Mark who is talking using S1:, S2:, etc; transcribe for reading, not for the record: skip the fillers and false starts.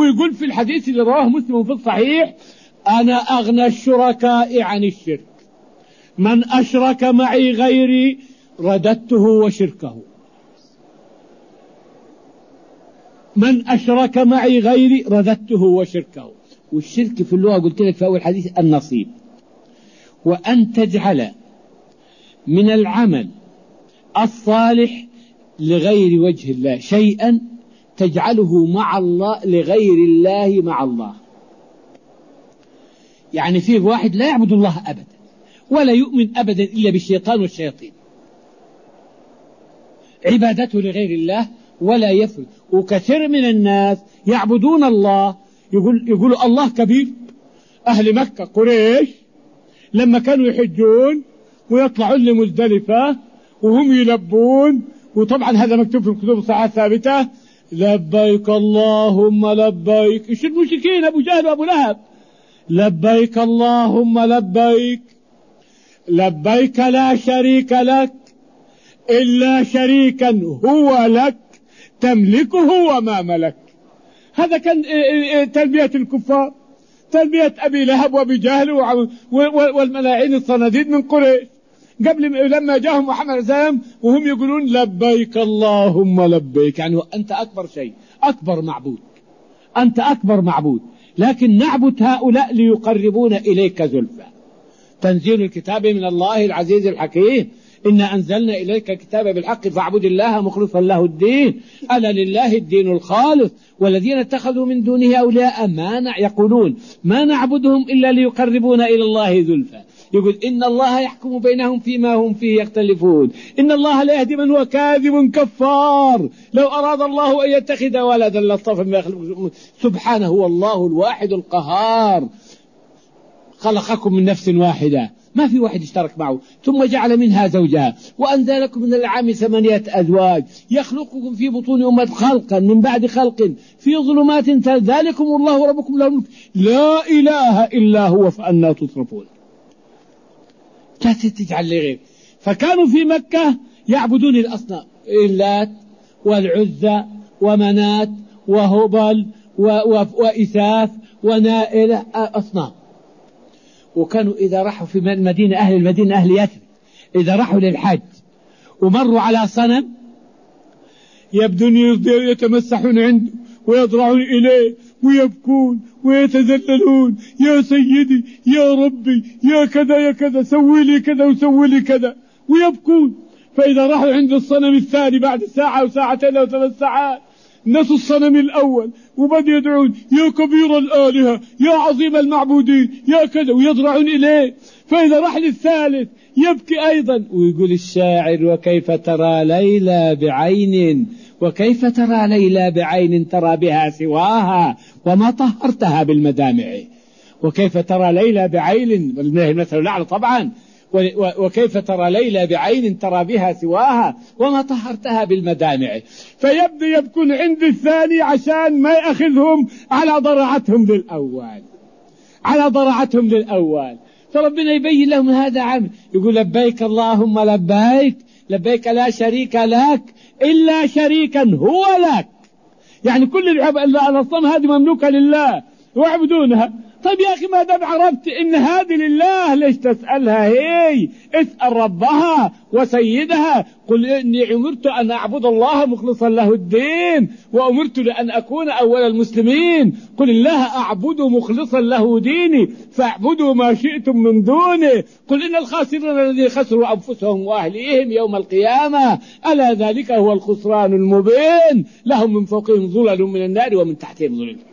S1: ويقول في الحديث اللي رواه مسلم في الصحيح: أنا أغنى الشركاء عن الشرك، من أشرك معي غيري رددته وشركه. من أشرك معي غيري رددته وشركه. والشرك في اللغة قلت لك في أول حديث النصيب، وأن تجعل من العمل الصالح لغير وجه الله شيئا تجعله مع الله لغير الله مع الله. يعني فيه واحد لا يعبد الله أبدا ولا يؤمن أبدا إلا بالشيطان والشياطين، عبادته لغير الله ولا يفرد. وكثير من الناس يعبدون الله، يقولوا الله كبير. أهل مكة قريش لما كانوا يحجون ويطلعون لمزدلفة وهم يلبون، وطبعا هذا مكتوب في الكتب الصحيحة الثابتة: لبيك اللهم لبيك. ايش المشركين أبو جهل وأبو لهب: لبيك اللهم لبيك، لبيك لا شريك لك إلا شريكا هو لك تملكه وما ملك. هذا كان تلبية الكفار، تلبية أبي لهب وأبي جهل والملاعين الصناديد من قريش قبل لما جاءهم محمد السلام وهم يقولون لبيك اللهم لبيك، يعني أنت أكبر شيء، أكبر معبود، أنت أكبر معبود. لكن نعبد هؤلاء ليقربون إليك زلفى. تنزيل الكتاب من الله العزيز الحكيم: إنا أنزلنا إليك كتاب بالحق فاعبد الله مخلصا له الدين، ألا لله الدين الخالص والذين اتخذوا من دونه أولياء يقولون ما نعبدهم إلا ليقربونا إلى الله زلفى. يقول إن الله يحكم بينهم فيما هم فيه يختلفون، إن الله لا يهدي من هو كاذب كفار، لو أراد الله أن يتخذ ولدا لاصطفى ما يخلق. سبحانه هو الله الواحد القهار، خلقكم من نفس واحدة ما في واحد اشترك معه، ثم جعل منها زوجها وأنزل لكم من الأنعام 8 أزواج يخلقكم في بطون أمهات خلقا من بعد خلق في ظلمات ذلكم الله ربكم له الملك لا إله إلا هو فأنا تصرفون. تجعل لغير. فكانوا في مكة يعبدون الأصنام، اللات والعزى ومنات وهبل وإساف ونائلة، أصنام. وكانوا إذا راحوا في المدينة أهل المدينة أهل يثرب إذا راحوا للحج ومروا على صنم يبدون يتمسحون عنده ويضرعون إليه ويبكون ويتذللون: يا سيدي يا ربي يا كذا يا كذا، سوي لي كذا وسوي لي كذا، ويبكون. فإذا راحوا عند الصنم الثاني بعد ساعة وساعتين أو 3 ساعات نسوا الصنم الأول وبدأوا يدعون: يا كبير الآلهة يا عظيم المعبودين يا كذا، ويضرعون إليه. فإذا راح للثالث يبكي أيضا، ويقول الشاعر: وكيف ترى ليلى بعين، وكيف ترى ليلى بعين ترى بها سواها وما طهرتها بالمدامع. وكيف ترى ليلى بعين، المثل الأعلى طبعا، وكيف ترى ليلى بعين ترى بها سواها وما طهرتها بالمدامع. فيبدو يبكون عند الثاني عشان ما يأخذهم على ضرعتهم للأول، على ضرعتهم للأول. فربنا يبين لهم هذا عمل، يقول: لبيك اللهم لبيك، لبيك لا شريك لك إلا شريكا هو لك. يعني كل الأصنام هذه مملوكة لله واعبدونها. طيب يا أخي ما دام عرفت إن هذه لله ليش تسألها؟ هي اسأل ربها وسيدها. قل إني أمرت أن أعبد الله مخلصا له الدين وأمرت لأن أكون أول المسلمين. قل الله أعبد مخلصا له ديني فاعبدوا ما شئتم من دونه. قل إن الخاسرين الذين خسروا أنفسهم وأهليهم يوم القيامة ألا ذلك هو الخسران المبين. لهم من فوقهم ظلل من النار ومن تحتهم ظلل.